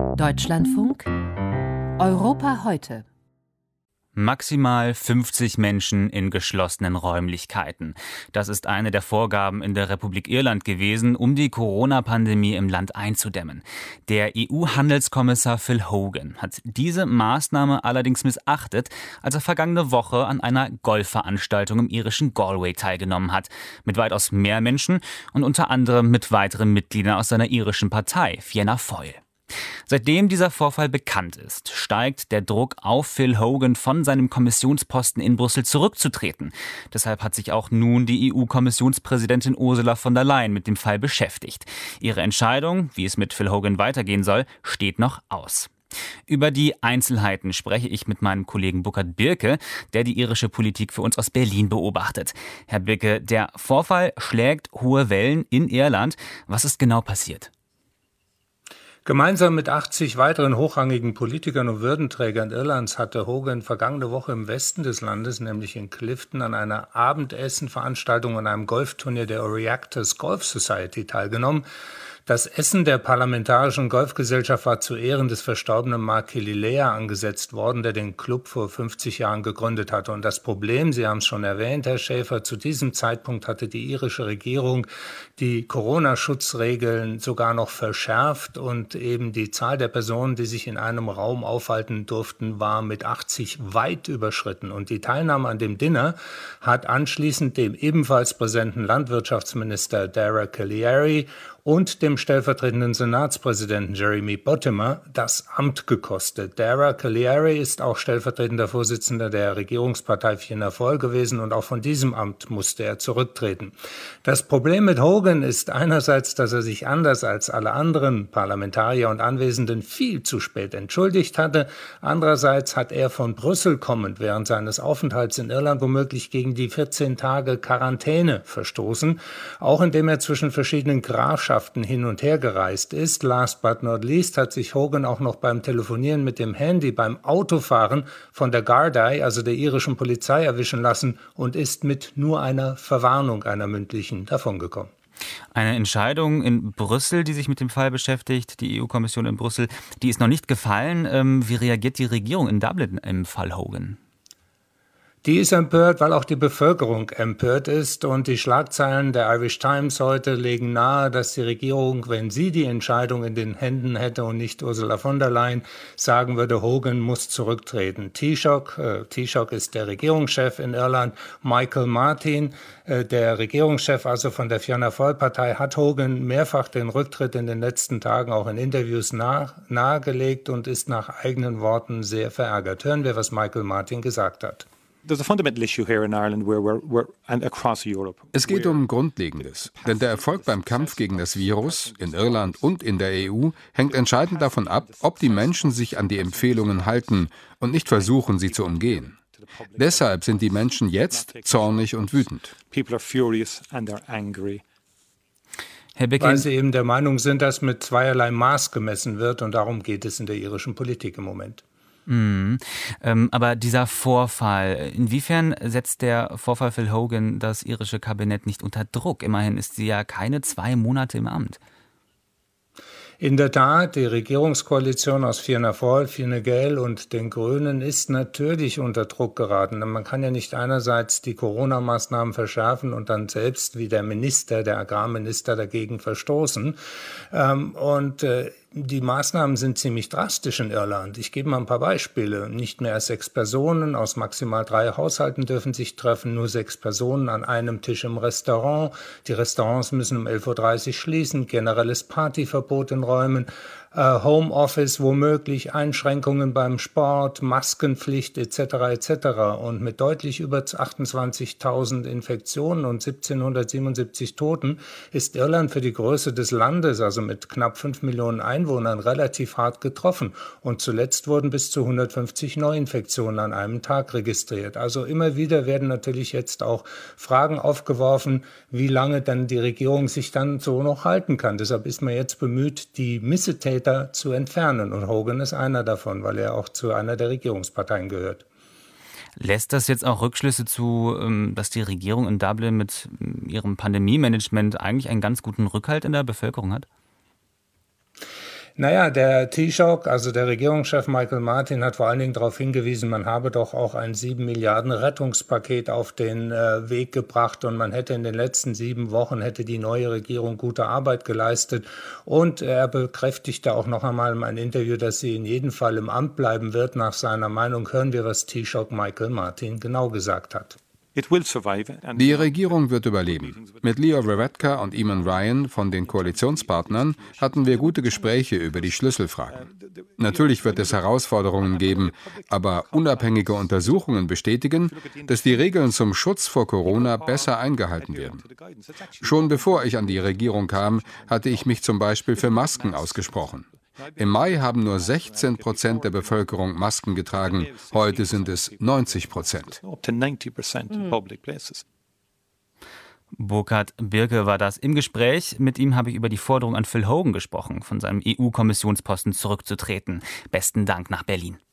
Deutschlandfunk Europa heute. Maximal 50 Menschen in geschlossenen Räumlichkeiten. Das ist eine der Vorgaben in der Republik Irland gewesen, um die Corona-Pandemie im Land einzudämmen. Der EU-Handelskommissar Phil Hogan hat diese Maßnahme allerdings missachtet, als er vergangene Woche an einer Golfveranstaltung im irischen Galway teilgenommen hat. Mit weitaus mehr Menschen und unter anderem mit weiteren Mitgliedern aus seiner irischen Partei, Fianna Fáil. Seitdem dieser Vorfall bekannt ist, steigt der Druck auf Phil Hogan, von seinem Kommissionsposten in Brüssel zurückzutreten. Deshalb hat sich auch nun die EU-Kommissionspräsidentin Ursula von der Leyen mit dem Fall beschäftigt. Ihre Entscheidung, wie es mit Phil Hogan weitergehen soll, steht noch aus. Über die Einzelheiten spreche ich mit meinem Kollegen Burkhard Birke, der die irische Politik für uns aus Berlin beobachtet. Herr Birke, der Vorfall schlägt hohe Wellen in Irland. Was ist genau passiert? Gemeinsam mit 80 weiteren hochrangigen Politikern und Würdenträgern Irlands hatte Hogan vergangene Woche im Westen des Landes, nämlich in Clifton, an einer Abendessenveranstaltung an einem Golfturnier der Oireachtas Golf Society teilgenommen. Das Essen der Parlamentarischen Golfgesellschaft war zu Ehren des verstorbenen Mark Kililea angesetzt worden, der den Club vor 50 Jahren gegründet hatte. Und das Problem, Sie haben es schon erwähnt, Herr Schäfer, zu diesem Zeitpunkt hatte die irische Regierung die Corona-Schutzregeln sogar noch verschärft und eben die Zahl der Personen, die sich in einem Raum aufhalten durften, war mit 80 weit überschritten. Und die Teilnahme an dem Dinner hat anschließend dem ebenfalls präsenten Landwirtschaftsminister Dara Calliari und dem stellvertretenden Senatspräsidenten Jeremy Bottimer das Amt gekostet. Dara Calliari ist auch stellvertretender Vorsitzender der Regierungspartei Fianna Fáil gewesen und auch von diesem Amt musste er zurücktreten. Das Problem mit Hogan ist einerseits, dass er sich anders als alle anderen Parlamentarier und Anwesenden viel zu spät entschuldigt hatte. Andererseits hat er von Brüssel kommend während seines Aufenthalts in Irland womöglich gegen die 14 Tage Quarantäne verstoßen, auch indem er zwischen verschiedenen Grafschaften hin und her gereist ist. Last but not least hat sich Hogan auch noch beim Telefonieren mit dem Handy beim Autofahren von der Gardaí, also der irischen Polizei, erwischen lassen und ist mit nur einer Verwarnung, einer mündlichen, davongekommen. Eine Entscheidung in Brüssel, die sich mit dem Fall beschäftigt, die EU-Kommission in Brüssel, die ist noch nicht gefallen. Wie reagiert die Regierung in Dublin im Fall Hogan? Die ist empört, weil auch die Bevölkerung empört ist und die Schlagzeilen der Irish Times heute legen nahe, dass die Regierung, wenn sie die Entscheidung in den Händen hätte und nicht Ursula von der Leyen, sagen würde, Hogan muss zurücktreten. Taoiseach ist der Regierungschef in Irland, Michael Martin, der Regierungschef also von der Fianna Fáil-Partei, hat Hogan mehrfach den Rücktritt in den letzten Tagen auch in Interviews nahegelegt und ist nach eigenen Worten sehr verärgert. Hören wir, was Michael Martin gesagt hat. Es geht um Grundlegendes, denn der Erfolg beim Kampf gegen das Virus in Irland und in der EU hängt entscheidend davon ab, ob die Menschen sich an die Empfehlungen halten und nicht versuchen, sie zu umgehen. Deshalb sind die Menschen jetzt zornig und wütend. Herr Birke, weil sie eben der Meinung sind, dass mit zweierlei Maß gemessen wird und darum geht es in der irischen Politik im Moment. Aber dieser Vorfall, inwiefern setzt der Vorfall Phil Hogan das irische Kabinett nicht unter Druck? Immerhin ist sie ja keine 2 Monate im Amt. In der Tat, die Regierungskoalition aus Fianna Fáil, Fine Gael und den Grünen ist natürlich unter Druck geraten. Man kann ja nicht einerseits die Corona-Maßnahmen verschärfen und dann selbst wie der Agrarminister dagegen verstoßen. Die Maßnahmen sind ziemlich drastisch in Irland. Ich gebe mal ein paar Beispiele. Nicht mehr als 6 Personen aus maximal 3 Haushalten dürfen sich treffen, nur 6 Personen an einem Tisch im Restaurant. Die Restaurants müssen um 11.30 Uhr schließen, generelles Partyverbot in Räumen, Homeoffice womöglich, Einschränkungen beim Sport, Maskenpflicht etc. etc. Und mit deutlich über 28.000 Infektionen und 1777 Toten ist Irland für die Größe des Landes, also mit knapp 5 Millionen Einwohnern, relativ hart getroffen. Und zuletzt wurden bis zu 150 Neuinfektionen an einem Tag registriert. Also immer wieder werden natürlich jetzt auch Fragen aufgeworfen, wie lange dann die Regierung sich dann so noch halten kann. Deshalb ist man jetzt bemüht, die Missetäter zu entfernen. Und Hogan ist einer davon, weil er auch zu einer der Regierungsparteien gehört. Lässt das jetzt auch Rückschlüsse zu, dass die Regierung in Dublin mit ihrem Pandemie-Management eigentlich einen ganz guten Rückhalt in der Bevölkerung hat? Naja, der Taoiseach, also der Regierungschef Michael Martin, hat vor allen Dingen darauf hingewiesen, man habe doch auch ein 7 Milliarden Rettungspaket auf den Weg gebracht und man hätte in den letzten 7 Wochen hätte die neue Regierung gute Arbeit geleistet. Und er bekräftigte auch noch einmal in einem Interview, dass sie in jedem Fall im Amt bleiben wird. Nach seiner Meinung hören wir, was Taoiseach Michael Martin genau gesagt hat. Die Regierung wird überleben. Mit Leo Varadkar und Eamon Ryan von den Koalitionspartnern hatten wir gute Gespräche über die Schlüsselfragen. Natürlich wird es Herausforderungen geben, aber unabhängige Untersuchungen bestätigen, dass die Regeln zum Schutz vor Corona besser eingehalten werden. Schon bevor ich an die Regierung kam, hatte ich mich zum Beispiel für Masken ausgesprochen. Im Mai haben nur 16% der Bevölkerung Masken getragen, heute sind es 90%. Burkhard Birke war das im Gespräch. Mit ihm habe ich über die Forderung an Phil Hogan gesprochen, von seinem EU-Kommissionsposten zurückzutreten. Besten Dank nach Berlin.